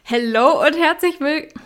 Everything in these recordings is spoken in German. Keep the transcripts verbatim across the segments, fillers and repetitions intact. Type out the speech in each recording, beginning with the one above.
Hallo und herzlich willkommen.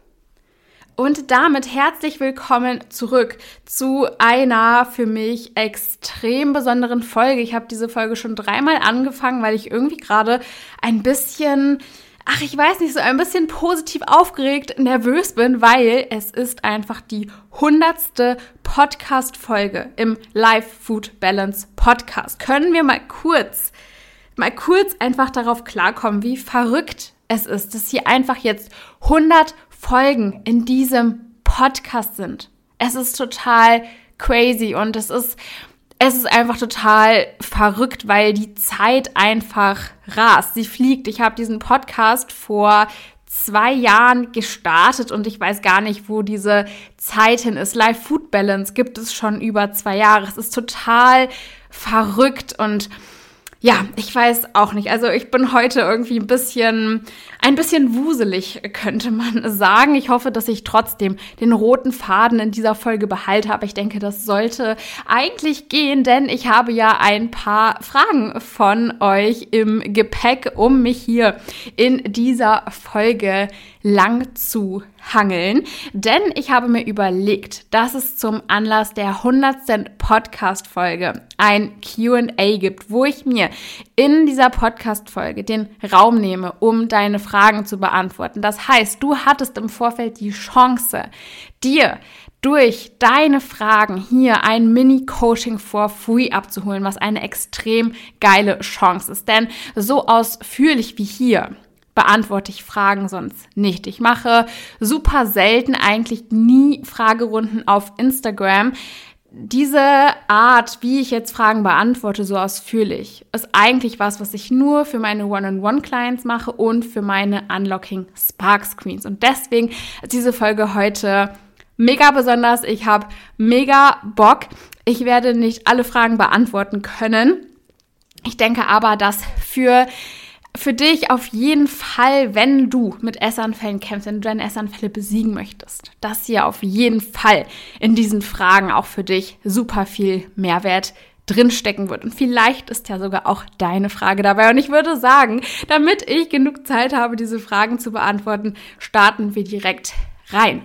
Und damit herzlich willkommen zurück zu einer für mich extrem besonderen Folge. Ich habe diese Folge schon dreimal angefangen, weil ich irgendwie gerade ein bisschen, ach ich weiß nicht, so ein bisschen positiv aufgeregt, nervös bin, weil es ist einfach die hundertste Podcast-Folge im Life Food Balance Podcast. Können wir mal kurz, mal kurz einfach darauf klarkommen, wie verrückt es ist, dass hier einfach jetzt hundert Folgen in diesem Podcast sind. Es ist total crazy und es ist, es ist einfach total verrückt, weil die Zeit einfach rast. Sie fliegt. Ich habe diesen Podcast vor zwei Jahren gestartet und ich weiß gar nicht, wo diese Zeit hin ist. Life Food Balance gibt es schon über zwei Jahre. Es ist total verrückt und ja, ich weiß auch nicht. Also ich bin heute irgendwie ein bisschen, ein bisschen wuselig, könnte man sagen. Ich hoffe, dass ich trotzdem den roten Faden in dieser Folge behalte. Aber ich denke, das sollte eigentlich gehen, denn ich habe ja ein paar Fragen von euch im Gepäck, um mich hier in dieser Folge lang zu hangeln. Denn ich habe mir überlegt, dass es zum Anlass der hundertsten Podcast-Folge ein Q and A gibt, wo ich mir in dieser Podcast-Folge den Raum nehme, um deine Fragen zu beantworten. Das heißt, du hattest im Vorfeld die Chance, dir durch deine Fragen hier ein Mini-Coaching for free abzuholen, was eine extrem geile Chance ist. Denn so ausführlich wie hier beantworte ich Fragen sonst nicht. Ich mache super selten, eigentlich nie Fragerunden auf Instagram. Diese Art, wie ich jetzt Fragen beantworte, so ausführlich, ist eigentlich was, was ich nur für meine One-on-One-Clients mache und für meine Unlocking Spark Screens. Und deswegen ist diese Folge heute mega besonders. Ich habe mega Bock. Ich werde nicht alle Fragen beantworten können. Ich denke aber, dass für Für dich auf jeden Fall, wenn du mit Essanfällen kämpfst, wenn du deine Essanfälle besiegen möchtest, dass hier auf jeden Fall in diesen Fragen auch für dich super viel Mehrwert drinstecken wird. Und vielleicht ist ja sogar auch deine Frage dabei. Und ich würde sagen, damit ich genug Zeit habe, diese Fragen zu beantworten, starten wir direkt rein.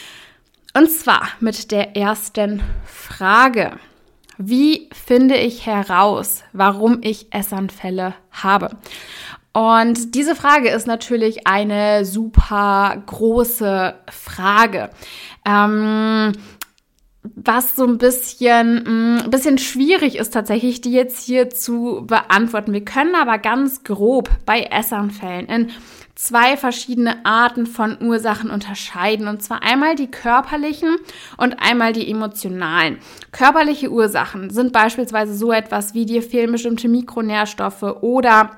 Und zwar mit der ersten Frage. Wie finde ich heraus, warum ich Essanfälle habe? Und diese Frage ist natürlich eine super große Frage, ähm, was so ein bisschen, ein bisschen schwierig ist tatsächlich, die jetzt hier zu beantworten. Wir können aber ganz grob bei Essanfällen in zwei verschiedene Arten von Ursachen unterscheiden, und zwar einmal die körperlichen und einmal die emotionalen. Körperliche Ursachen sind beispielsweise so etwas wie dir fehlen bestimmte Mikronährstoffe oder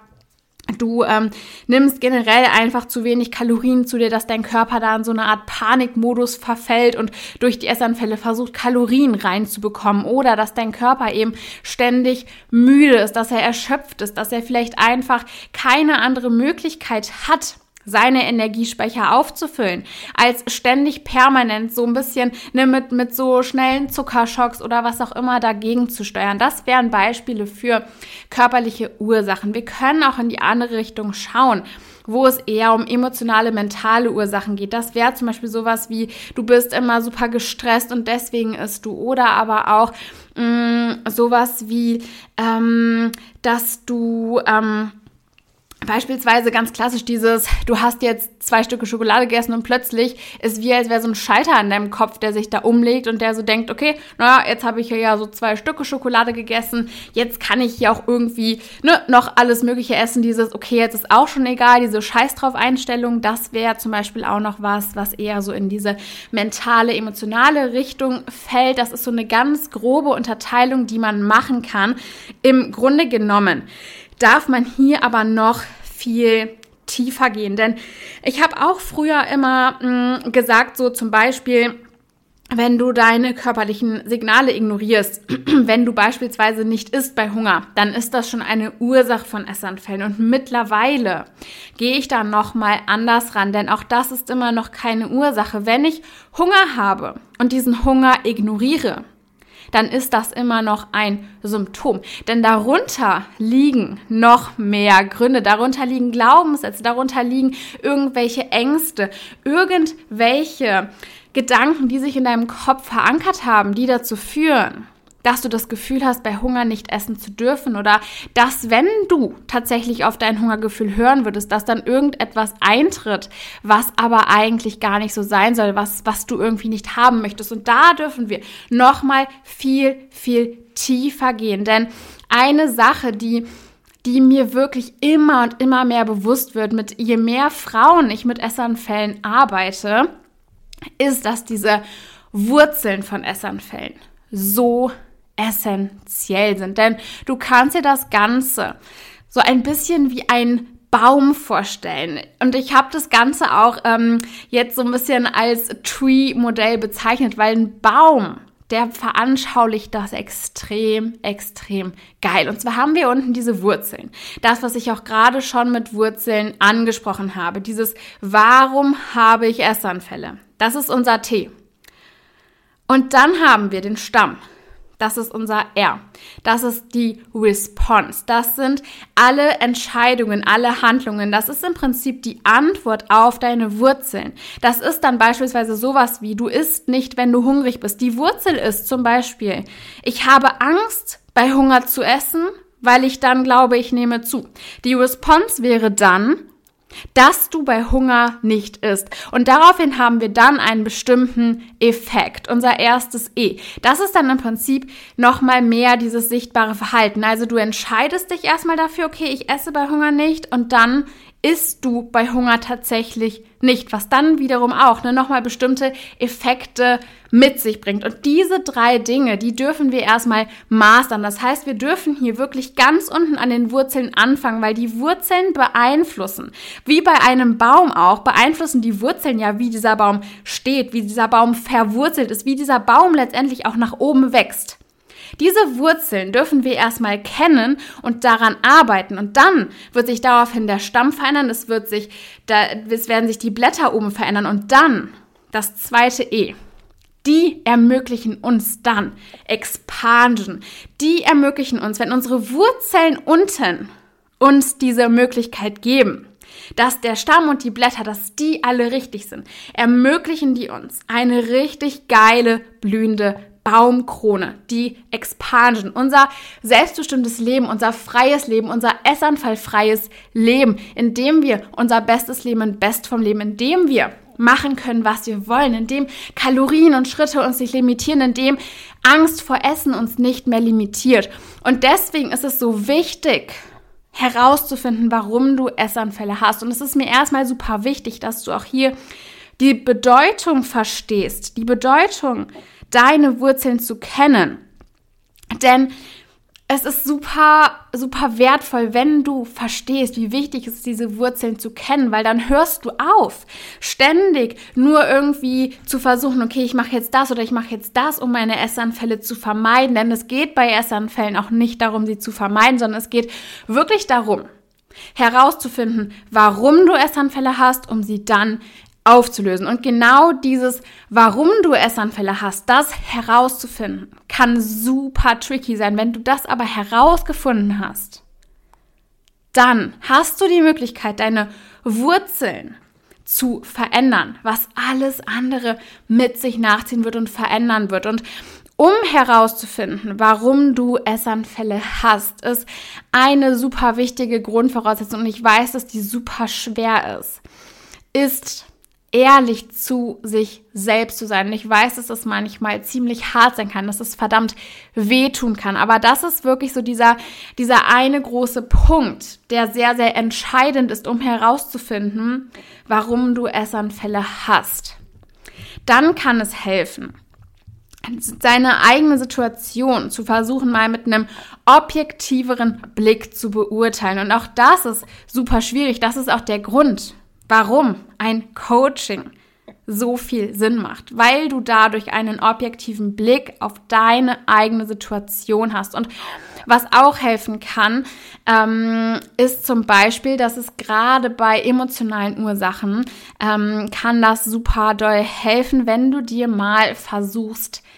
du ähm, nimmst generell einfach zu wenig Kalorien zu dir, dass dein Körper da in so eine Art Panikmodus verfällt und durch die Essanfälle versucht, Kalorien reinzubekommen, oder dass dein Körper eben ständig müde ist, dass er erschöpft ist, dass er vielleicht einfach keine andere Möglichkeit hat, seine Energiespeicher aufzufüllen, als ständig permanent so ein bisschen ne, mit, mit so schnellen Zuckerschocks oder was auch immer dagegen zu steuern. Das wären Beispiele für körperliche Ursachen. Wir können auch in die andere Richtung schauen, wo es eher um emotionale, mentale Ursachen geht. Das wäre zum Beispiel sowas wie, du bist immer super gestresst und deswegen isst du. Oder aber auch mh, sowas wie, ähm, dass du ähm, beispielsweise ganz klassisch dieses, du hast jetzt zwei Stücke Schokolade gegessen und plötzlich ist wie, als wäre so ein Schalter an deinem Kopf, der sich da umlegt und der so denkt, okay, naja, jetzt habe ich ja so zwei Stücke Schokolade gegessen, jetzt kann ich ja auch irgendwie ne, noch alles Mögliche essen, dieses, okay, jetzt ist auch schon egal, diese Scheiß-drauf-Einstellung, das wäre zum Beispiel auch noch was, was eher so in diese mentale, emotionale Richtung fällt. Das ist so eine ganz grobe Unterteilung, die man machen kann. Im Grunde genommen darf man hier aber noch viel tiefer gehen, denn ich habe auch früher immer mh, gesagt, so zum Beispiel, wenn du deine körperlichen Signale ignorierst, wenn du beispielsweise nicht isst bei Hunger, dann ist das schon eine Ursache von Essanfällen. Und mittlerweile gehe ich da nochmal anders ran, denn auch das ist immer noch keine Ursache. Wenn ich Hunger habe und diesen Hunger ignoriere, dann ist das immer noch ein Symptom. Denn darunter liegen noch mehr Gründe, darunter liegen Glaubenssätze, darunter liegen irgendwelche Ängste, irgendwelche Gedanken, die sich in deinem Kopf verankert haben, die dazu führen, dass du das Gefühl hast, bei Hunger nicht essen zu dürfen oder dass, wenn du tatsächlich auf dein Hungergefühl hören würdest, dass dann irgendetwas eintritt, was aber eigentlich gar nicht so sein soll, was, was du irgendwie nicht haben möchtest. Und da dürfen wir nochmal viel, viel tiefer gehen. Denn eine Sache, die die mir wirklich immer und immer mehr bewusst wird, mit je mehr Frauen ich mit Essanfällen arbeite, ist, dass diese Wurzeln von Essanfällen so essentiell sind. Denn du kannst dir das Ganze so ein bisschen wie ein Baum vorstellen. Und ich habe das Ganze auch ähm, jetzt so ein bisschen als Tree-Modell bezeichnet, weil ein Baum, der veranschaulicht das extrem, extrem geil. Und zwar haben wir unten diese Wurzeln. Das, was ich auch gerade schon mit Wurzeln angesprochen habe. Dieses, warum habe ich Essanfälle? Das ist unser T. Und dann haben wir den Stamm. Das ist unser R. Das ist die Response. Das sind alle Entscheidungen, alle Handlungen. Das ist im Prinzip die Antwort auf deine Wurzeln. Das ist dann beispielsweise sowas wie, du isst nicht, wenn du hungrig bist. Die Wurzel ist zum Beispiel, ich habe Angst, bei Hunger zu essen, weil ich dann glaube, ich nehme zu. Die Response wäre dann, dass du bei Hunger nicht isst. Und daraufhin haben wir dann einen bestimmten Effekt, unser erstes E. Das ist dann im Prinzip nochmal mehr dieses sichtbare Verhalten. Also du entscheidest dich erstmal dafür, okay, ich esse bei Hunger nicht und dann isst du bei Hunger tatsächlich nicht, was dann wiederum auch ne, nochmal bestimmte Effekte mit sich bringt. Und diese drei Dinge, die dürfen wir erstmal mastern. Das heißt, wir dürfen hier wirklich ganz unten an den Wurzeln anfangen, weil die Wurzeln beeinflussen. Wie bei einem Baum auch, beeinflussen die Wurzeln ja, wie dieser Baum steht, wie dieser Baum verwurzelt ist, wie dieser Baum letztendlich auch nach oben wächst. Diese Wurzeln dürfen wir erstmal kennen und daran arbeiten und dann wird sich daraufhin der Stamm verändern, es wird sich, da, es werden sich die Blätter oben verändern und dann das zweite E. Die ermöglichen uns dann Expansion. Die ermöglichen uns, wenn unsere Wurzeln unten uns diese Möglichkeit geben, dass der Stamm und die Blätter, dass die alle richtig sind, ermöglichen die uns eine richtig geile, blühende Baumkrone, die Expansion, unser selbstbestimmtes Leben, unser freies Leben, unser essanfallfreies Leben, in dem wir unser bestes Leben in Bestform leben, in dem wir machen können, was wir wollen, in dem Kalorien und Schritte uns nicht limitieren, in dem Angst vor Essen uns nicht mehr limitiert. Und deswegen ist es so wichtig, herauszufinden, warum du Essanfälle hast. Und es ist mir erstmal super wichtig, dass du auch hier die Bedeutung verstehst, die Bedeutung, deine Wurzeln zu kennen. Denn es ist super, super wertvoll, wenn du verstehst, wie wichtig es ist, diese Wurzeln zu kennen, weil dann hörst du auf, ständig nur irgendwie zu versuchen, okay, ich mache jetzt das oder ich mache jetzt das, um meine Essanfälle zu vermeiden. Denn es geht bei Essanfällen auch nicht darum, sie zu vermeiden, sondern es geht wirklich darum, herauszufinden, warum du Essanfälle hast, um sie dann aufzulösen. Und genau dieses, warum du Essanfälle hast, das herauszufinden, kann super tricky sein. Wenn du das aber herausgefunden hast, dann hast du die Möglichkeit, deine Wurzeln zu verändern, was alles andere mit sich nachziehen wird und verändern wird. Und um herauszufinden, warum du Essanfälle hast, ist eine super wichtige Grundvoraussetzung, und ich weiß, dass die super schwer ist, ist ehrlich zu sich selbst zu sein. Und ich weiß, dass das manchmal ziemlich hart sein kann, dass es verdammt wehtun kann. Aber das ist wirklich so dieser, dieser eine große Punkt, der sehr, sehr entscheidend ist, um herauszufinden, warum du Essanfälle hast. Dann kann es helfen, seine eigene Situation zu versuchen, mal mit einem objektiveren Blick zu beurteilen. Und auch das ist super schwierig. Das ist auch der Grund, warum ein Coaching so viel Sinn macht, weil du dadurch einen objektiven Blick auf deine eigene Situation hast. Und was auch helfen kann, ähm, ist zum Beispiel, dass es gerade bei emotionalen Ursachen, ähm, kann das super doll helfen, wenn du dir mal versuchst,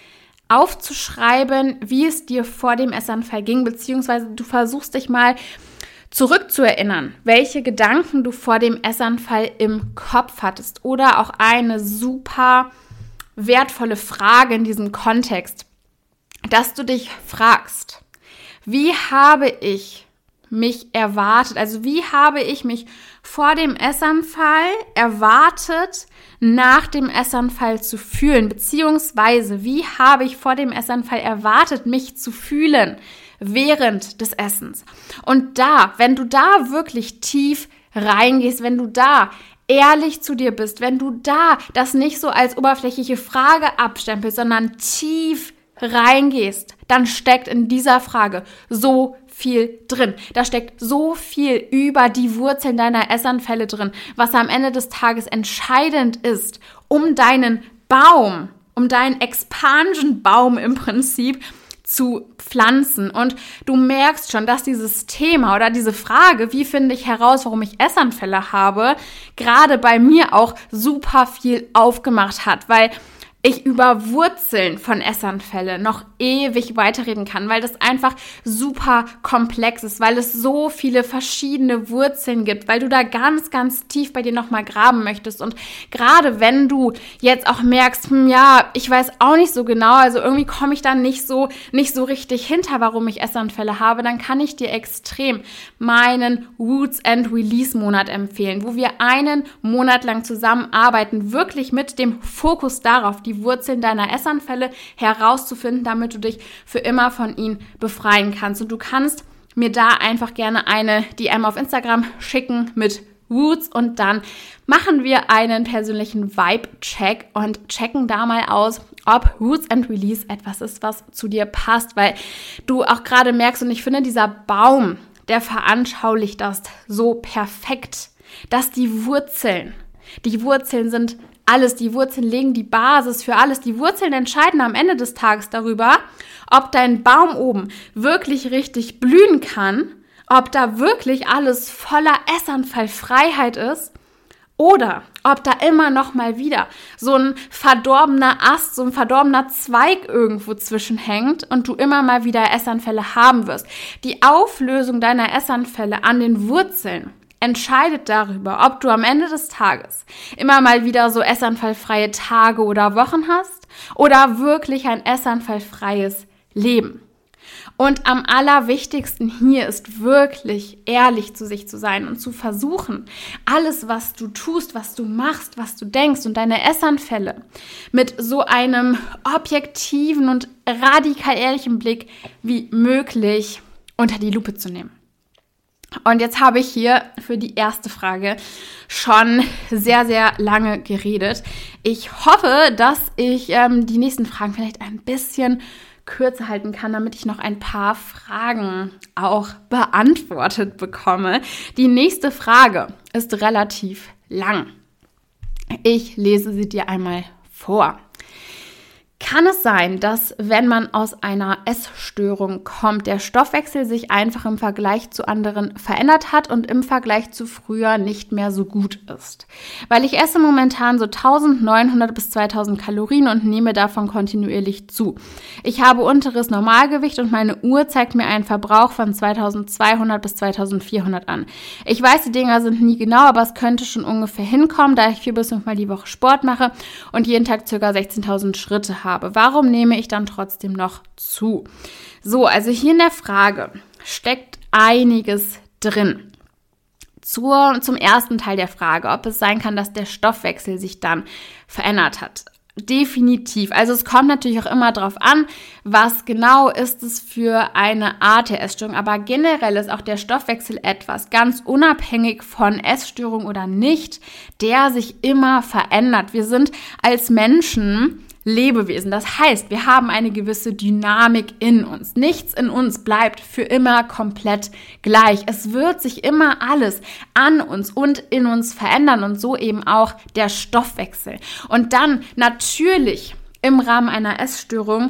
aufzuschreiben, wie es dir vor dem Essanfall ging, beziehungsweise du versuchst dich mal zurückzuerinnern, welche Gedanken du vor dem Essanfall im Kopf hattest. Oder auch eine super wertvolle Frage in diesem Kontext, dass du dich fragst, wie habe ich mich erwartet, also wie habe ich mich vor dem Essanfall erwartet, nach dem Essanfall zu fühlen, beziehungsweise wie habe ich vor dem Essanfall erwartet, mich zu fühlen während des Essens. Und da, wenn du da wirklich tief reingehst, wenn du da ehrlich zu dir bist, wenn du da das nicht so als oberflächliche Frage abstempelst, sondern tief reingehst, dann steckt in dieser Frage so viel drin. Da steckt so viel über die Wurzeln deiner Essanfälle drin, was am Ende des Tages entscheidend ist, um deinen Baum, um deinen Expansion-Baum im Prinzip zu pflanzen. Und du merkst schon, dass dieses Thema oder diese Frage, wie finde ich heraus, warum ich Essanfälle habe, gerade bei mir auch super viel aufgemacht hat, weil ich über Wurzeln von Essanfälle noch ewig weiterreden kann, weil das einfach super komplex ist, weil es so viele verschiedene Wurzeln gibt, weil du da ganz, ganz tief bei dir nochmal graben möchtest. Und gerade wenn du jetzt auch merkst, hm, ja, ich weiß auch nicht so genau, also irgendwie komme ich da nicht so, nicht so richtig hinter, warum ich Essanfälle habe, dann kann ich dir extrem meinen Roots and Release Monat empfehlen, wo wir einen Monat lang zusammenarbeiten, wirklich mit dem Fokus darauf, die Wurzeln deiner Essanfälle herauszufinden, damit du dich für immer von ihnen befreien kannst. Und du kannst mir da einfach gerne eine D M auf Instagram schicken mit Roots und dann machen wir einen persönlichen Vibe-Check und checken da mal aus, ob Roots and Release etwas ist, was zu dir passt, weil du auch gerade merkst, und ich finde, dieser Baum, der veranschaulicht das so perfekt, dass die Wurzeln, die Wurzeln sind alles, die Wurzeln legen die Basis für alles. Die Wurzeln entscheiden am Ende des Tages darüber, ob dein Baum oben wirklich richtig blühen kann, ob da wirklich alles voller Essanfallfreiheit ist oder ob da immer noch mal wieder so ein verdorbener Ast, so ein verdorbener Zweig irgendwo zwischenhängt und du immer mal wieder Essanfälle haben wirst. Die Auflösung deiner Essanfälle an den Wurzeln entscheidet darüber, ob du am Ende des Tages immer mal wieder so essanfallfreie Tage oder Wochen hast oder wirklich ein essanfallfreies Leben. Und am allerwichtigsten hier ist wirklich ehrlich zu sich zu sein und zu versuchen, alles, was du tust, was du machst, was du denkst und deine Essanfälle mit so einem objektiven und radikal ehrlichen Blick wie möglich unter die Lupe zu nehmen. Und jetzt habe ich hier für die erste Frage schon sehr, sehr lange geredet. Ich hoffe, dass ich ähm, die nächsten Fragen vielleicht ein bisschen kürzer halten kann, damit ich noch ein paar Fragen auch beantwortet bekomme. Die nächste Frage ist relativ lang. Ich lese sie dir einmal vor. Kann es sein, dass, wenn man aus einer Essstörung kommt, der Stoffwechsel sich einfach im Vergleich zu anderen verändert hat und im Vergleich zu früher nicht mehr so gut ist? Weil ich esse momentan so eintausendneunhundert bis zweitausend Kalorien und nehme davon kontinuierlich zu. Ich habe unteres Normalgewicht und meine Uhr zeigt mir einen Verbrauch von zweitausendzweihundert bis zweitausendvierhundert an. Ich weiß, die Dinger sind nie genau, aber es könnte schon ungefähr hinkommen, da ich vier bis fünfmal die Woche Sport mache und jeden Tag ca. sechzehntausend Schritte habe. Habe. Warum nehme ich dann trotzdem noch zu? So, also hier in der Frage steckt einiges drin. Zur, zum ersten Teil der Frage, ob es sein kann, dass der Stoffwechsel sich dann verändert hat. Definitiv. Also es kommt natürlich auch immer darauf an, was genau ist es für eine Art der Essstörung. Aber generell ist auch der Stoffwechsel etwas, ganz unabhängig von Essstörung oder nicht, der sich immer verändert. Wir sind als Menschen Lebewesen. Das heißt, wir haben eine gewisse Dynamik in uns. Nichts in uns bleibt für immer komplett gleich. Es wird sich immer alles an uns und in uns verändern und so eben auch der Stoffwechsel. Und dann natürlich im Rahmen einer Essstörung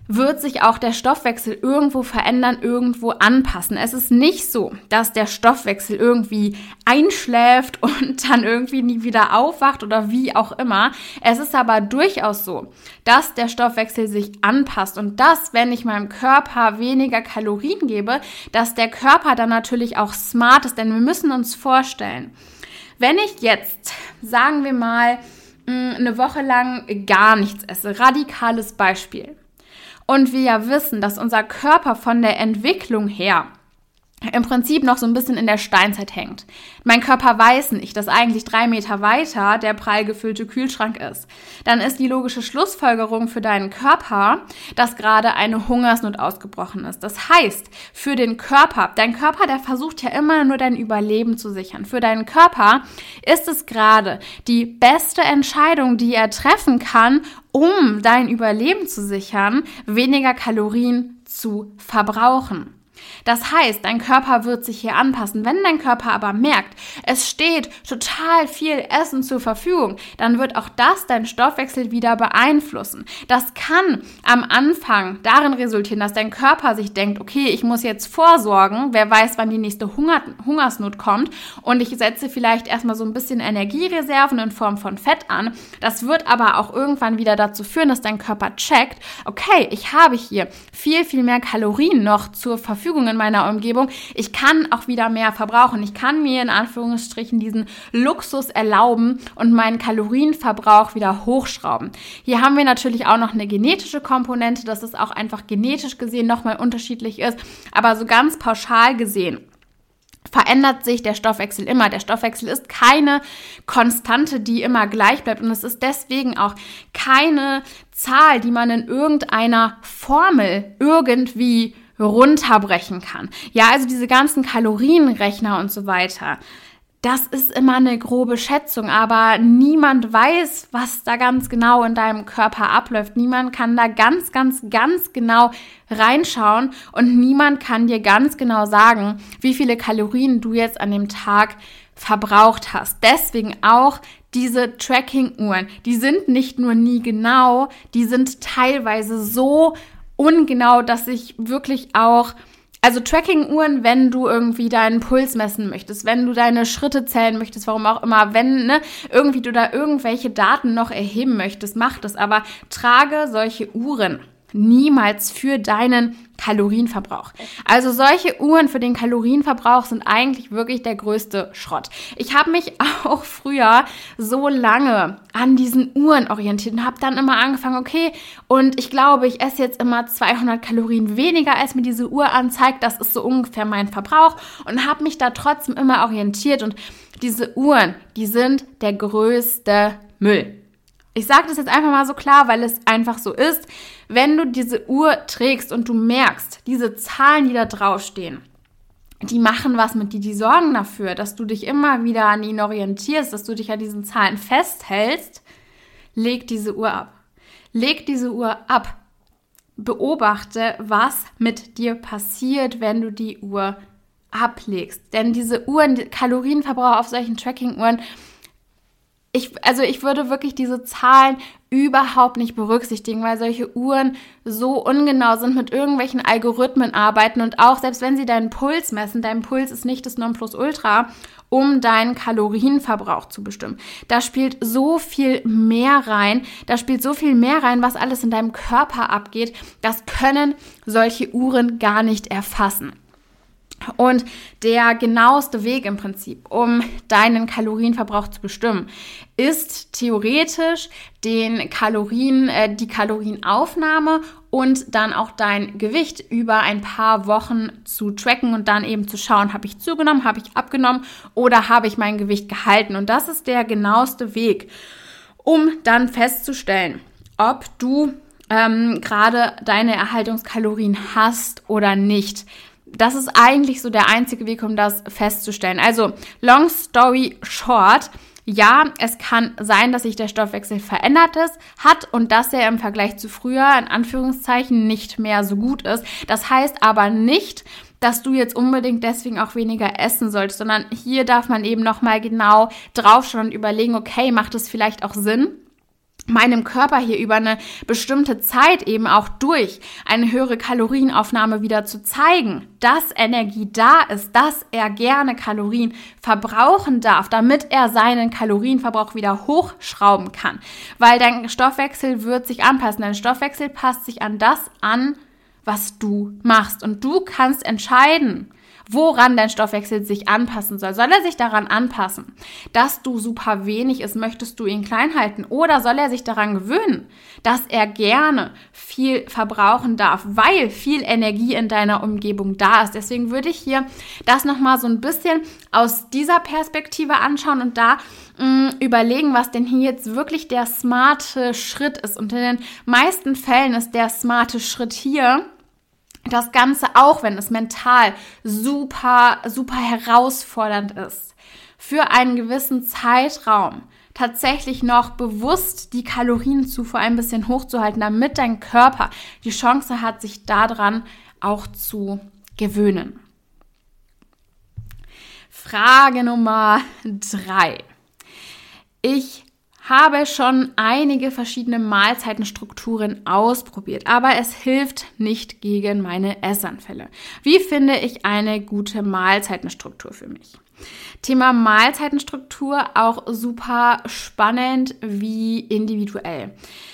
wird sich auch der Stoffwechsel irgendwo verändern, irgendwo anpassen. Es ist nicht so, dass der Stoffwechsel irgendwie einschläft und dann irgendwie nie wieder aufwacht oder wie auch immer. Es ist aber durchaus so, dass der Stoffwechsel sich anpasst und dass, wenn ich meinem Körper weniger Kalorien gebe, dass der Körper dann natürlich auch smart ist, denn wir müssen uns vorstellen, wenn ich jetzt, sagen wir mal, eine Woche lang gar nichts esse, radikales Beispiel, und wir ja wissen, dass unser Körper von der Entwicklung her im Prinzip noch so ein bisschen in der Steinzeit hängt. Mein Körper weiß nicht, dass eigentlich drei Meter weiter der prall gefüllte Kühlschrank ist. Dann ist die logische Schlussfolgerung für deinen Körper, dass gerade eine Hungersnot ausgebrochen ist. Das heißt, für den Körper, dein Körper, der versucht ja immer nur dein Überleben zu sichern. Für deinen Körper ist es gerade die beste Entscheidung, die er treffen kann, um dein Überleben zu sichern, weniger Kalorien zu verbrauchen. Das heißt, dein Körper wird sich hier anpassen. Wenn dein Körper aber merkt, es steht total viel Essen zur Verfügung, dann wird auch das deinen Stoffwechsel wieder beeinflussen. Das kann am Anfang darin resultieren, dass dein Körper sich denkt, okay, ich muss jetzt vorsorgen, wer weiß, wann die nächste Hunger- Hungersnot kommt und ich setze vielleicht erstmal so ein bisschen Energiereserven in Form von Fett an. Das wird aber auch irgendwann wieder dazu führen, dass dein Körper checkt, okay, ich habe hier viel, viel mehr Kalorien noch zur Verfügung in meiner Umgebung. Ich kann auch wieder mehr verbrauchen. Ich kann mir in Anführungsstrichen diesen Luxus erlauben und meinen Kalorienverbrauch wieder hochschrauben. Hier haben wir natürlich auch noch eine genetische Komponente, dass es auch einfach genetisch gesehen nochmal unterschiedlich ist. Aber so ganz pauschal gesehen verändert sich der Stoffwechsel immer. Der Stoffwechsel ist keine Konstante, die immer gleich bleibt. Und es ist deswegen auch keine Zahl, die man in irgendeiner Formel irgendwie runterbrechen kann. Ja, also diese ganzen Kalorienrechner und so weiter, das ist immer eine grobe Schätzung, aber niemand weiß, was da ganz genau in deinem Körper abläuft. Niemand kann da ganz, ganz, ganz genau reinschauen und niemand kann dir ganz genau sagen, wie viele Kalorien du jetzt an dem Tag verbraucht hast. Deswegen auch diese Tracking-Uhren, die sind nicht nur nie genau, die sind teilweise so ungenau, dass ich wirklich auch, also Tracking-Uhren, wenn du irgendwie deinen Puls messen möchtest, wenn du deine Schritte zählen möchtest, warum auch immer, wenn ne, irgendwie du da irgendwelche Daten noch erheben möchtest, mach das, aber trage solche Uhren niemals für deinen Kalorienverbrauch. Also solche Uhren für den Kalorienverbrauch sind eigentlich wirklich der größte Schrott. Ich habe mich auch früher so lange an diesen Uhren orientiert und habe dann immer angefangen, okay, und ich glaube, ich esse jetzt immer zweihundert Kalorien weniger, als mir diese Uhr anzeigt. Das ist so ungefähr mein Verbrauch und habe mich da trotzdem immer orientiert. Und diese Uhren, die sind der größte Müll. Ich sage das jetzt einfach mal so klar, weil es einfach so ist. Wenn du diese Uhr trägst und du merkst, diese Zahlen, die da draufstehen, die machen was mit dir, die sorgen dafür, dass du dich immer wieder an ihnen orientierst, dass du dich an diesen Zahlen festhältst, leg diese Uhr ab. Leg diese Uhr ab. Beobachte, was mit dir passiert, wenn du die Uhr ablegst. Denn diese Uhren, die Kalorienverbrauch auf solchen Tracking-Uhren, Ich, also ich würde wirklich diese Zahlen überhaupt nicht berücksichtigen, weil solche Uhren so ungenau sind, mit irgendwelchen Algorithmen arbeiten und auch selbst wenn sie deinen Puls messen, dein Puls ist nicht das Nonplusultra, um deinen Kalorienverbrauch zu bestimmen. Da spielt so viel mehr rein, da spielt so viel mehr rein, was alles in deinem Körper abgeht, das können solche Uhren gar nicht erfassen. Und der genaueste Weg im Prinzip, um deinen Kalorienverbrauch zu bestimmen, ist theoretisch den Kalorien, äh, die Kalorienaufnahme und dann auch dein Gewicht über ein paar Wochen zu tracken und dann eben zu schauen, habe ich zugenommen, habe ich abgenommen oder habe ich mein Gewicht gehalten. Und das ist der genaueste Weg, um dann festzustellen, ob du ähm, gerade deine Erhaltungskalorien hast oder nicht. Das ist eigentlich so der einzige Weg, um das festzustellen. Also, long story short, ja, es kann sein, dass sich der Stoffwechsel verändert ist, hat und dass er im Vergleich zu früher in Anführungszeichen nicht mehr so gut ist. Das heißt aber nicht, dass du jetzt unbedingt deswegen auch weniger essen solltest, sondern hier darf man eben nochmal genau draufschauen und überlegen, okay, macht es vielleicht auch Sinn, meinem Körper hier über eine bestimmte Zeit eben auch durch eine höhere Kalorienaufnahme wieder zu zeigen, dass Energie da ist, dass er gerne Kalorien verbrauchen darf, damit er seinen Kalorienverbrauch wieder hochschrauben kann. Weil dein Stoffwechsel wird sich anpassen. Dein Stoffwechsel passt sich an das an, was du machst. Und du kannst entscheiden, woran dein Stoffwechsel sich anpassen soll. Soll er sich daran anpassen, dass du super wenig isst, möchtest du ihn klein halten? Oder soll er sich daran gewöhnen, dass er gerne viel verbrauchen darf, weil viel Energie in deiner Umgebung da ist? Deswegen würde ich hier das nochmal so ein bisschen aus dieser Perspektive anschauen und da mh, überlegen, was denn hier jetzt wirklich der smarte Schritt ist. Und in den meisten Fällen ist der smarte Schritt hier, das Ganze, auch wenn es mental super, super herausfordernd ist, für einen gewissen Zeitraum tatsächlich noch bewusst die Kalorienzufuhr ein bisschen hochzuhalten, damit dein Körper die Chance hat, sich daran auch zu gewöhnen. Frage Nummer drei. Ich habe schon einige verschiedene Mahlzeitenstrukturen ausprobiert, aber es hilft nicht gegen meine Essanfälle. Wie finde ich eine gute Mahlzeitenstruktur für mich? Thema Mahlzeitenstruktur auch super spannend wie individuell.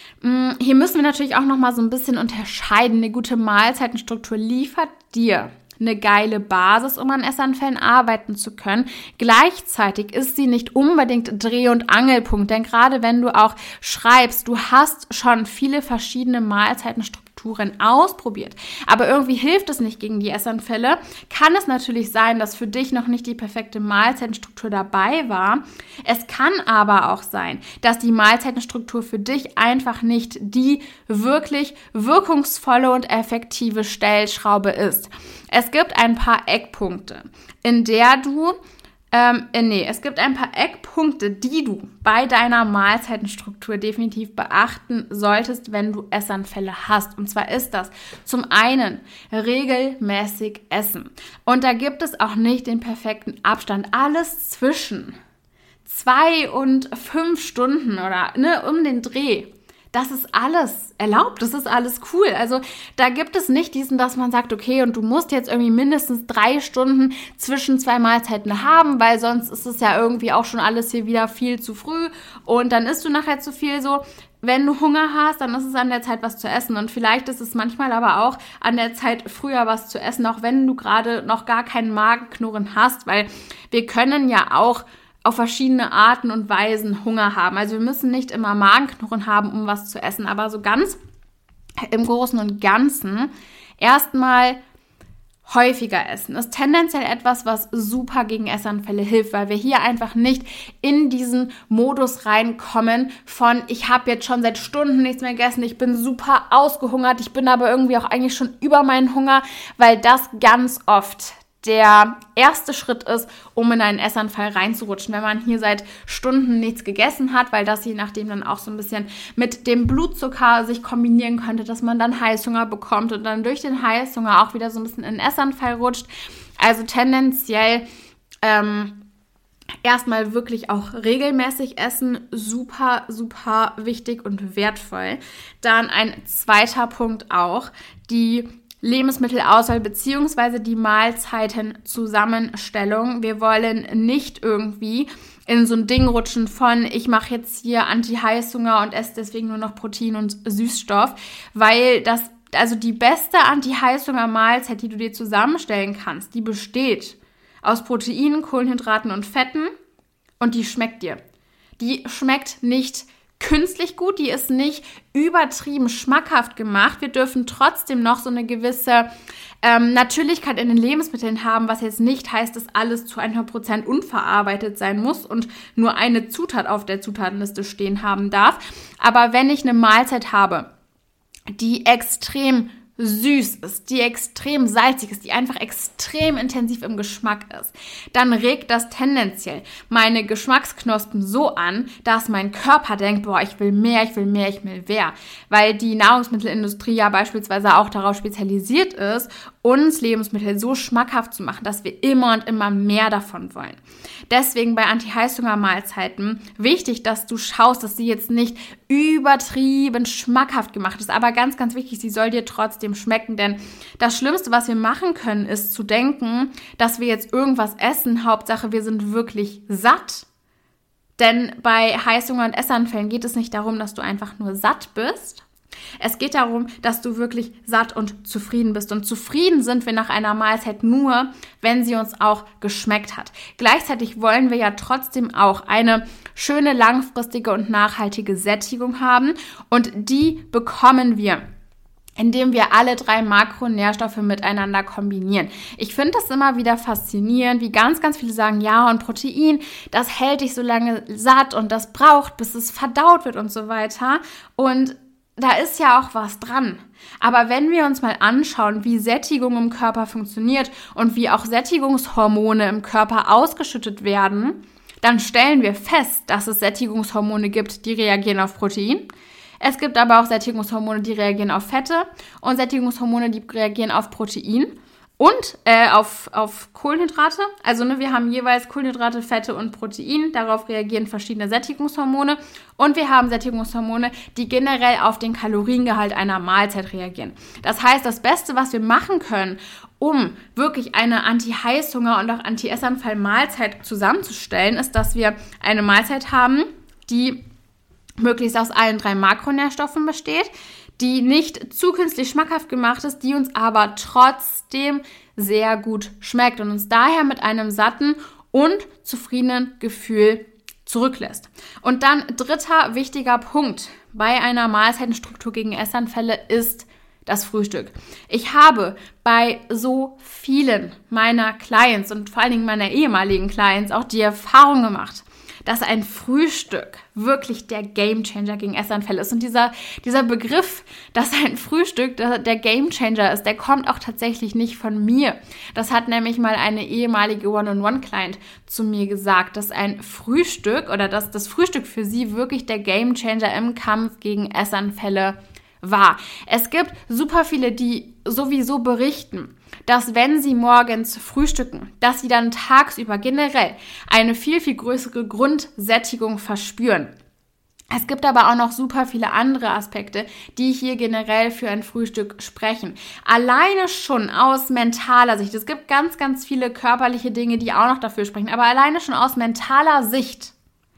Hier müssen wir natürlich auch noch mal so ein bisschen unterscheiden. Eine gute Mahlzeitenstruktur liefert dir eine geile Basis, um an Essanfällen arbeiten zu können. Gleichzeitig ist sie nicht unbedingt Dreh- und Angelpunkt, denn gerade wenn du auch schreibst, du hast schon viele verschiedene Mahlzeitenstrukturen ausprobiert, aber irgendwie hilft es nicht gegen die Essanfälle, kann es natürlich sein, dass für dich noch nicht die perfekte Mahlzeitenstruktur dabei war. Es kann aber auch sein, dass die Mahlzeitenstruktur für dich einfach nicht die wirklich wirkungsvolle und effektive Stellschraube ist. Es gibt ein paar Eckpunkte, in der du, ähm, nee, es gibt ein paar Eckpunkte, die du bei deiner Mahlzeitenstruktur definitiv beachten solltest, wenn du Essanfälle hast. Und zwar ist das zum einen regelmäßig essen. Und da gibt es auch nicht den perfekten Abstand. Alles zwischen zwei und fünf Stunden oder ne, um den Dreh. Das ist alles erlaubt, das ist alles cool. Also da gibt es nicht diesen, dass man sagt, okay, und du musst jetzt irgendwie mindestens drei Stunden zwischen zwei Mahlzeiten haben, weil sonst ist es ja irgendwie auch schon alles hier wieder viel zu früh und dann isst du nachher zu viel so. Wenn du Hunger hast, dann ist es an der Zeit, was zu essen. Und vielleicht ist es manchmal aber auch an der Zeit, früher was zu essen, auch wenn du gerade noch gar keinen Magenknurren hast, weil wir können ja auch auf verschiedene Arten und Weisen Hunger haben. Also wir müssen nicht immer Magenknurren haben, um was zu essen, aber so ganz im Großen und Ganzen erstmal häufiger essen ist tendenziell etwas, was super gegen Essanfälle hilft, weil wir hier einfach nicht in diesen Modus reinkommen von ich habe jetzt schon seit Stunden nichts mehr gegessen, ich bin super ausgehungert, ich bin aber irgendwie auch eigentlich schon über meinen Hunger, weil das ganz oft der erste Schritt ist, um in einen Essanfall reinzurutschen, wenn man hier seit Stunden nichts gegessen hat, weil das je nachdem dann auch so ein bisschen mit dem Blutzucker sich kombinieren könnte, dass man dann Heißhunger bekommt und dann durch den Heißhunger auch wieder so ein bisschen in den Essanfall rutscht. Also tendenziell ähm, erstmal wirklich auch regelmäßig essen, super, super wichtig und wertvoll. Dann ein zweiter Punkt auch, die Lebensmittelauswahl bzw. die Mahlzeitenzusammenstellung. Wir wollen nicht irgendwie in so ein Ding rutschen von ich mache jetzt hier Anti-Heißhunger und esse deswegen nur noch Protein und Süßstoff, weil das, also die beste Anti-Heißhunger-Mahlzeit, die du dir zusammenstellen kannst, die besteht aus Proteinen, Kohlenhydraten und Fetten und die schmeckt dir. Die schmeckt nicht künstlich gut, die ist nicht übertrieben schmackhaft gemacht. Wir dürfen trotzdem noch so eine gewisse ähm, Natürlichkeit in den Lebensmitteln haben, was jetzt nicht heißt, dass alles zu hundert Prozent unverarbeitet sein muss und nur eine Zutat auf der Zutatenliste stehen haben darf. Aber wenn ich eine Mahlzeit habe, die extrem süß ist, die extrem salzig ist, die einfach extrem intensiv im Geschmack ist, dann regt das tendenziell meine Geschmacksknospen so an, dass mein Körper denkt, boah, ich will mehr, ich will mehr, ich will mehr, weil die Nahrungsmittelindustrie ja beispielsweise auch darauf spezialisiert ist, uns Lebensmittel so schmackhaft zu machen, dass wir immer und immer mehr davon wollen. Deswegen bei Anti-Heißhunger-Mahlzeiten wichtig, dass du schaust, dass sie jetzt nicht übertrieben schmackhaft gemacht ist, aber ganz, ganz wichtig, sie soll dir trotzdem schmecken, denn das Schlimmste, was wir machen können, ist zu denken, dass wir jetzt irgendwas essen, Hauptsache wir sind wirklich satt. Denn bei Heißhunger und Essanfällen geht es nicht darum, dass du einfach nur satt bist. Es geht darum, dass du wirklich satt und zufrieden bist. Und zufrieden sind wir nach einer Mahlzeit nur, wenn sie uns auch geschmeckt hat. Gleichzeitig wollen wir ja trotzdem auch eine schöne, langfristige und nachhaltige Sättigung haben. Und die bekommen wir, indem wir alle drei Makronährstoffe miteinander kombinieren. Ich finde das immer wieder faszinierend, wie ganz, ganz viele sagen, ja, und Protein, das hält dich so lange satt und das braucht, bis es verdaut wird und so weiter. Und da ist ja auch was dran. Aber wenn wir uns mal anschauen, wie Sättigung im Körper funktioniert und wie auch Sättigungshormone im Körper ausgeschüttet werden, dann stellen wir fest, dass es Sättigungshormone gibt, die reagieren auf Protein. Es gibt aber auch Sättigungshormone, die reagieren auf Fette und Sättigungshormone, die reagieren auf Protein und äh, auf, auf Kohlenhydrate. Also ne, wir haben jeweils Kohlenhydrate, Fette und Protein. Darauf reagieren verschiedene Sättigungshormone. Und wir haben Sättigungshormone, die generell auf den Kaloriengehalt einer Mahlzeit reagieren. Das heißt, das Beste, was wir machen können, um wirklich eine Anti-Heißhunger- und auch Anti-Essanfall-Mahlzeit zusammenzustellen, ist, dass wir eine Mahlzeit haben, die möglichst aus allen drei Makronährstoffen besteht, die nicht zu künstlich schmackhaft gemacht ist, die uns aber trotzdem sehr gut schmeckt und uns daher mit einem satten und zufriedenen Gefühl zurücklässt. Und dann dritter wichtiger Punkt bei einer Mahlzeitenstruktur gegen Essanfälle ist das Frühstück. Ich habe bei so vielen meiner Clients und vor allen Dingen meiner ehemaligen Clients auch die Erfahrung gemacht, dass ein Frühstück wirklich der Gamechanger gegen Essanfälle ist. Und dieser, dieser Begriff, dass ein Frühstück der, der Gamechanger ist, der kommt auch tatsächlich nicht von mir. Das hat nämlich mal eine ehemalige One-on-One-Client zu mir gesagt, dass ein Frühstück oder dass das Frühstück für sie wirklich der Gamechanger im Kampf gegen Essanfälle war. Es gibt super viele, die sowieso berichten, dass wenn sie morgens frühstücken, dass sie dann tagsüber generell eine viel, viel größere Grundsättigung verspüren. Es gibt aber auch noch super viele andere Aspekte, die hier generell für ein Frühstück sprechen. Alleine schon aus mentaler Sicht, es gibt ganz, ganz viele körperliche Dinge, die auch noch dafür sprechen, aber alleine schon aus mentaler Sicht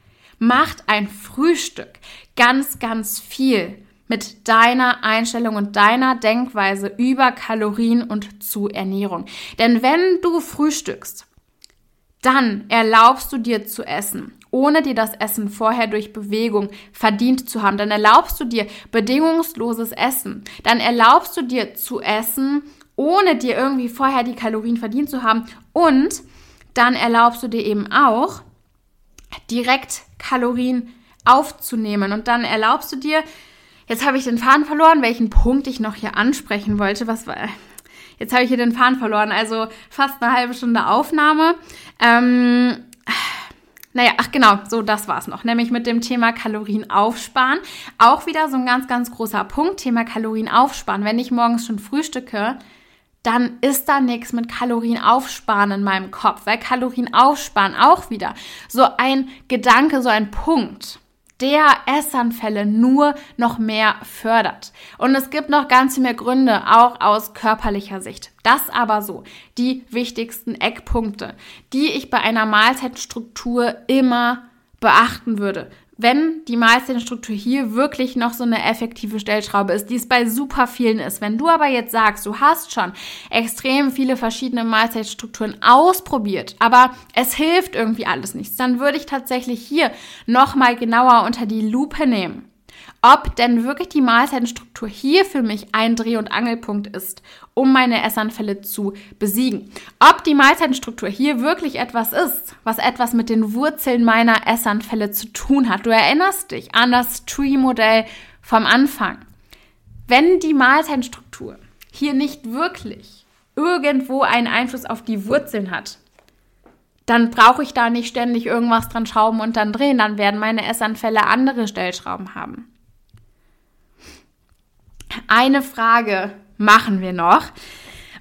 macht ein Frühstück ganz, ganz viel mit deiner Einstellung und deiner Denkweise über Kalorien und zu Ernährung. Denn wenn du frühstückst, dann erlaubst du dir zu essen, ohne dir das Essen vorher durch Bewegung verdient zu haben. Dann erlaubst du dir bedingungsloses Essen. Dann erlaubst du dir zu essen, ohne dir irgendwie vorher die Kalorien verdient zu haben. Und dann erlaubst du dir eben auch, direkt Kalorien aufzunehmen. Und dann erlaubst du dir, jetzt habe ich den Faden verloren, welchen Punkt ich noch hier ansprechen wollte. Was war? Jetzt habe ich hier den Faden verloren, also fast eine halbe Stunde Aufnahme. Ähm, naja, ach genau, so das war's noch, nämlich mit dem Thema Kalorien aufsparen. Auch wieder so ein ganz, ganz großer Punkt, Thema Kalorien aufsparen. Wenn ich morgens schon frühstücke, dann ist da nichts mit Kalorien aufsparen in meinem Kopf, weil Kalorien aufsparen auch wieder so ein Gedanke, so ein Punkt, der Essanfälle nur noch mehr fördert. Und es gibt noch ganz viele Gründe, auch aus körperlicher Sicht. Das aber so, die wichtigsten Eckpunkte, die ich bei einer Mahlzeitenstruktur immer beachten würde. Wenn die Mahlzeitenstruktur hier wirklich noch so eine effektive Stellschraube ist, die es bei super vielen ist. Wenn du aber jetzt sagst, du hast schon extrem viele verschiedene Mahlzeitenstrukturen ausprobiert, aber es hilft irgendwie alles nichts, dann würde ich tatsächlich hier nochmal genauer unter die Lupe nehmen, ob denn wirklich die Mahlzeitenstruktur hier für mich ein Dreh- und Angelpunkt ist, um meine Essanfälle zu besiegen. Ob die Mahlzeitenstruktur hier wirklich etwas ist, was etwas mit den Wurzeln meiner Essanfälle zu tun hat. Du erinnerst dich an das Tree-Modell vom Anfang. Wenn die Mahlzeitenstruktur hier nicht wirklich irgendwo einen Einfluss auf die Wurzeln hat, dann brauche ich da nicht ständig irgendwas dran schrauben und dann drehen. Dann werden meine Essanfälle andere Stellschrauben haben. Eine Frage machen wir noch.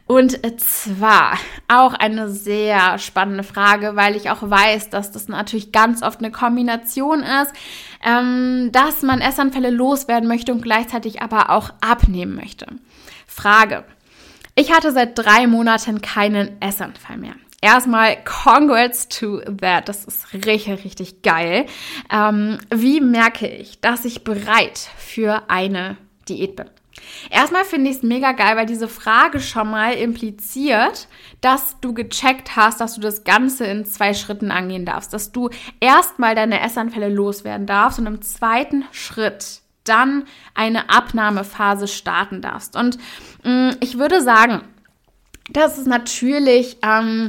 Und zwar auch eine sehr spannende Frage, weil ich auch weiß, dass das natürlich ganz oft eine Kombination ist, ähm, dass man Essanfälle loswerden möchte und gleichzeitig aber auch abnehmen möchte. Frage: Ich hatte seit drei Monaten keinen Essanfall mehr. Erstmal congrats to that, das ist richtig, richtig geil. Ähm, wie merke ich, dass ich bereit für eine Diät bin? Erstmal finde ich es mega geil, weil diese Frage schon mal impliziert, dass du gecheckt hast, dass du das Ganze in zwei Schritten angehen darfst. Dass du erstmal deine Essanfälle loswerden darfst und im zweiten Schritt dann eine Abnahmephase starten darfst. Und mh, ich würde sagen, dass es natürlich ähm,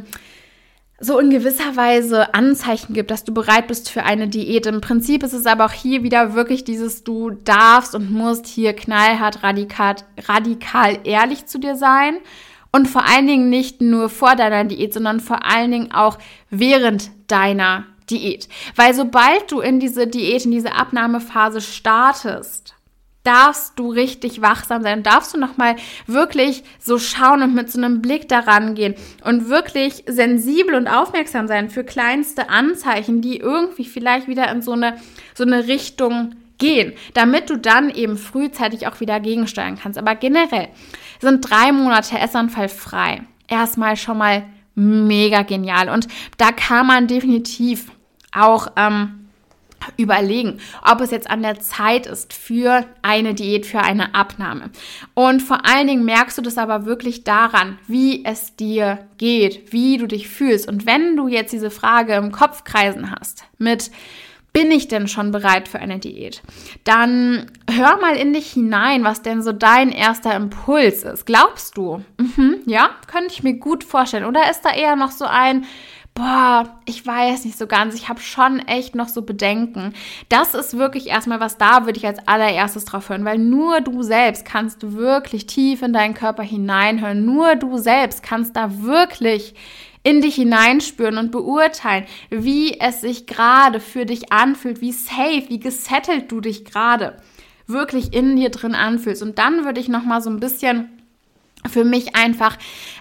so in gewisser Weise Anzeichen gibt, dass du bereit bist für eine Diät. Im Prinzip ist es aber auch hier wieder wirklich dieses, du darfst und musst hier knallhart, radikal, radikal ehrlich zu dir sein und vor allen Dingen nicht nur vor deiner Diät, sondern vor allen Dingen auch während deiner Diät. Weil sobald du in diese Diät, in diese Abnahmephase startest, darfst du richtig wachsam sein, darfst du nochmal wirklich so schauen und mit so einem Blick daran gehen und wirklich sensibel und aufmerksam sein für kleinste Anzeichen, die irgendwie vielleicht wieder in so eine, so eine Richtung gehen, damit du dann eben frühzeitig auch wieder gegensteuern kannst. Aber generell sind drei Monate Essanfall frei erstmal schon mal mega genial und da kann man definitiv auch ähm, überlegen, ob es jetzt an der Zeit ist für eine Diät, für eine Abnahme. Und vor allen Dingen merkst du das aber wirklich daran, wie es dir geht, wie du dich fühlst. Und wenn du jetzt diese Frage im Kopf kreisen hast mit, bin ich denn schon bereit für eine Diät? Dann hör mal in dich hinein, was denn so dein erster Impuls ist. Glaubst du? Mhm, ja, könnte ich mir gut vorstellen. Oder ist da eher noch so ein, boah, ich weiß nicht so ganz, ich habe schon echt noch so Bedenken. Das ist wirklich erstmal was, da würde ich als allererstes drauf hören, weil nur du selbst kannst wirklich tief in deinen Körper hineinhören. Nur du selbst kannst da wirklich in dich hineinspüren und beurteilen, wie es sich gerade für dich anfühlt, wie safe, wie gesettelt du dich gerade wirklich in dir drin anfühlst. Und dann würde ich nochmal so ein bisschen für mich einfach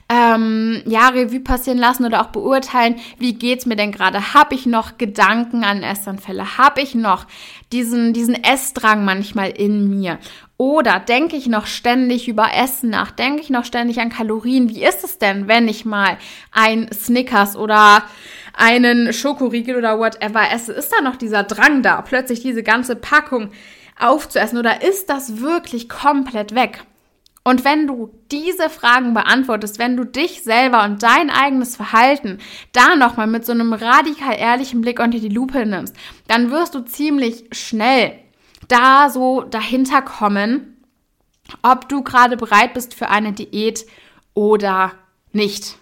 ähm, ja, Revue passieren lassen oder auch beurteilen, wie geht's mir denn gerade? Habe ich noch Gedanken an Essanfälle? Habe ich noch diesen, diesen Essdrang manchmal in mir? Oder denke ich noch ständig über Essen nach? Denke ich noch ständig an Kalorien? Wie ist es denn, wenn ich mal ein Snickers oder einen Schokoriegel oder whatever esse? Ist da noch dieser Drang da, plötzlich diese ganze Packung aufzuessen? Oder ist das wirklich komplett weg? Und wenn du diese Fragen beantwortest, wenn du dich selber und dein eigenes Verhalten da nochmal mit so einem radikal ehrlichen Blick unter die Lupe nimmst, dann wirst du ziemlich schnell da so dahinter kommen, ob du gerade bereit bist für eine Diät oder nicht.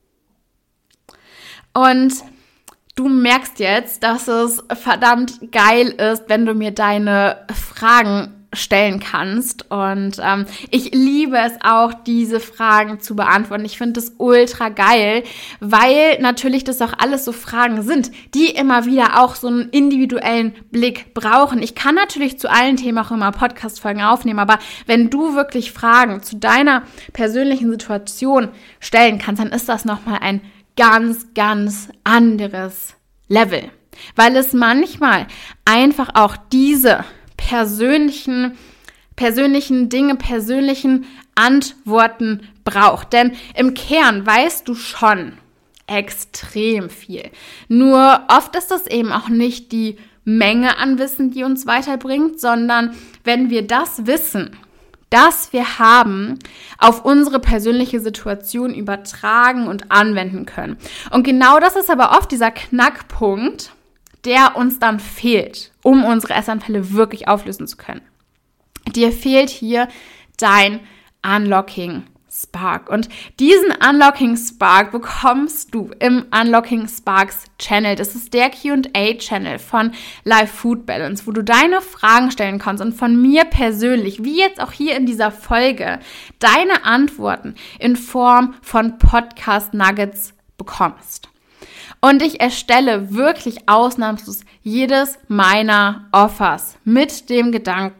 Und du merkst jetzt, dass es verdammt geil ist, wenn du mir deine Fragen stellen kannst und ähm, ich liebe es auch, diese Fragen zu beantworten. Ich finde das ultra geil, weil natürlich das auch alles so Fragen sind, die immer wieder auch so einen individuellen Blick brauchen. Ich kann natürlich zu allen Themen auch immer Podcast-Folgen aufnehmen, aber wenn du wirklich Fragen zu deiner persönlichen Situation stellen kannst, dann ist das nochmal ein ganz, ganz anderes Level, weil es manchmal einfach auch diese persönlichen, persönlichen Dinge, persönlichen Antworten braucht. Denn im Kern weißt du schon extrem viel. Nur oft ist das eben auch nicht die Menge an Wissen, die uns weiterbringt, sondern wenn wir das Wissen, das wir haben, auf unsere persönliche Situation übertragen und anwenden können. Und genau das ist aber oft dieser Knackpunkt, der uns dann fehlt, um unsere Essanfälle wirklich auflösen zu können. Dir fehlt hier dein Unlocking Spark. Und diesen Unlocking Spark bekommst du im Unlocking Sparks Channel. Das ist der Q and A Channel von Life Food Balance, wo du deine Fragen stellen kannst und von mir persönlich, wie jetzt auch hier in dieser Folge, deine Antworten in Form von Podcast Nuggets bekommst. Und ich erstelle wirklich ausnahmslos jedes meiner Offers mit dem Gedanken,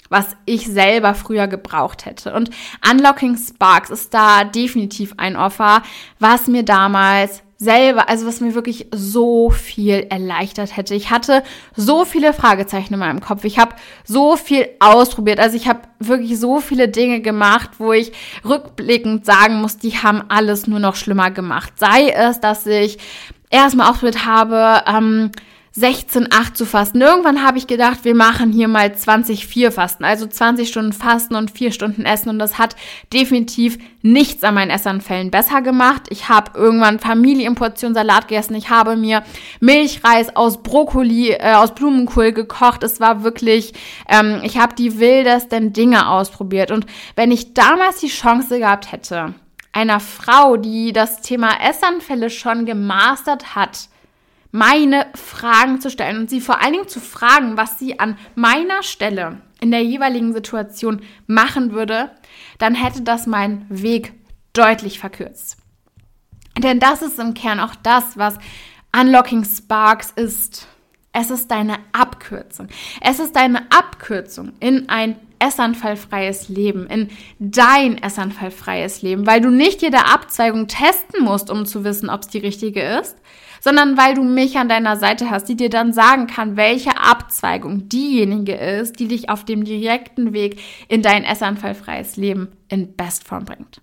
was ich selber früher gebraucht hätte. Und Unlocking Sparks ist da definitiv ein Offer, was mir damals selber, also was mir wirklich so viel erleichtert hätte. Ich hatte so viele Fragezeichen in meinem Kopf. Ich habe so viel ausprobiert. Also ich habe wirklich so viele Dinge gemacht, wo ich rückblickend sagen muss, die haben alles nur noch schlimmer gemacht. Sei es, dass ich erstmal ausprobiert habe, ähm, sechzehn acht zu fasten. Irgendwann habe ich gedacht, wir machen hier mal zwanzig vier Fasten, also zwanzig Stunden Fasten und vier Stunden Essen, und das hat definitiv nichts an meinen Essanfällen besser gemacht. Ich habe irgendwann Familienportion Salat gegessen, ich habe mir Milchreis aus Brokkoli, äh, aus Blumenkohl gekocht. Es war wirklich, ähm, ich habe die wildesten Dinge ausprobiert, und wenn ich damals die Chance gehabt hätte, einer Frau, die das Thema Essanfälle schon gemastert hat, meine Fragen zu stellen und sie vor allen Dingen zu fragen, was sie an meiner Stelle in der jeweiligen Situation machen würde, dann hätte das meinen Weg deutlich verkürzt. Denn das ist im Kern auch das, was Unlocking Sparks ist. Es ist deine Abkürzung. Es ist deine Abkürzung in ein essanfallfreies Leben, in dein essanfallfreies Leben, weil du nicht jede Abzweigung testen musst, um zu wissen, ob es die richtige ist, sondern weil du mich an deiner Seite hast, die dir dann sagen kann, welche Abzweigung diejenige ist, die dich auf dem direkten Weg in dein essanfallfreies Leben in Bestform bringt.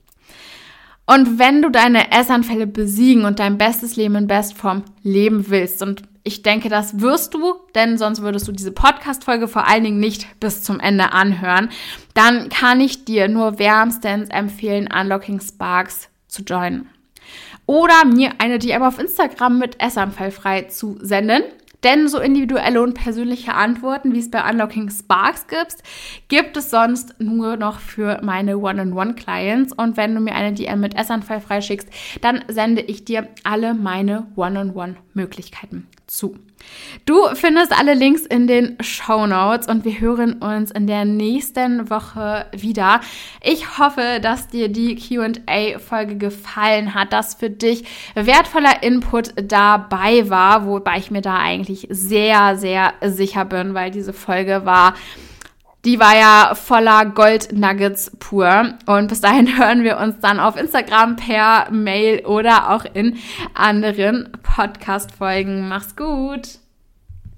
Und wenn du deine Essanfälle besiegen und dein bestes Leben in Bestform leben willst, und ich denke, das wirst du, denn sonst würdest du diese Podcast-Folge vor allen Dingen nicht bis zum Ende anhören, dann kann ich dir nur wärmstens empfehlen, Unlocking Sparks zu joinen. Oder mir eine D M auf Instagram mit Essanfallfrei zu senden. Denn so individuelle und persönliche Antworten, wie es bei Unlocking Sparks gibt, gibt es sonst nur noch für meine One-on-One-Clients. Und wenn du mir eine D M mit Essanfallfrei schickst, dann sende ich dir alle meine One-on-One-Möglichkeiten zu. Du findest alle Links in den Shownotes, und wir hören uns in der nächsten Woche wieder. Ich hoffe, dass dir die Q and A-Folge gefallen hat, dass für dich wertvoller Input dabei war, wobei ich mir da eigentlich sehr, sehr sicher bin, weil diese Folge war... Die war ja voller Gold-Nuggets pur. Und bis dahin hören wir uns dann auf Instagram, per Mail oder auch in anderen Podcast-Folgen. Mach's gut!